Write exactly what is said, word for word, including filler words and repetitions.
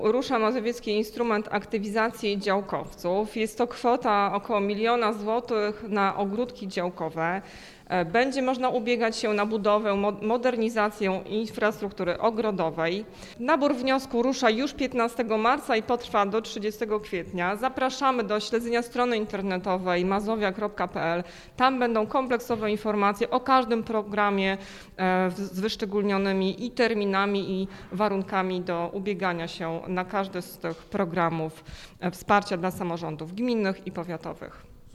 Rusza Mazowiecki Instrument Aktywizacji Działkowców. Jest to kwota około miliona złotych na ogródki działkowe. Będzie można ubiegać się na budowę, modernizację infrastruktury ogrodowej. Nabór wniosku rusza już piętnastego marca i potrwa do trzydziestego kwietnia. Zapraszamy do śledzenia strony internetowej mazowia kropka p l. Tam będą kompleksowe informacje o każdym programie z wyszczególnionymi i terminami, i warunkami do ubiegania się na każdy z tych programów wsparcia dla samorządów gminnych i powiatowych.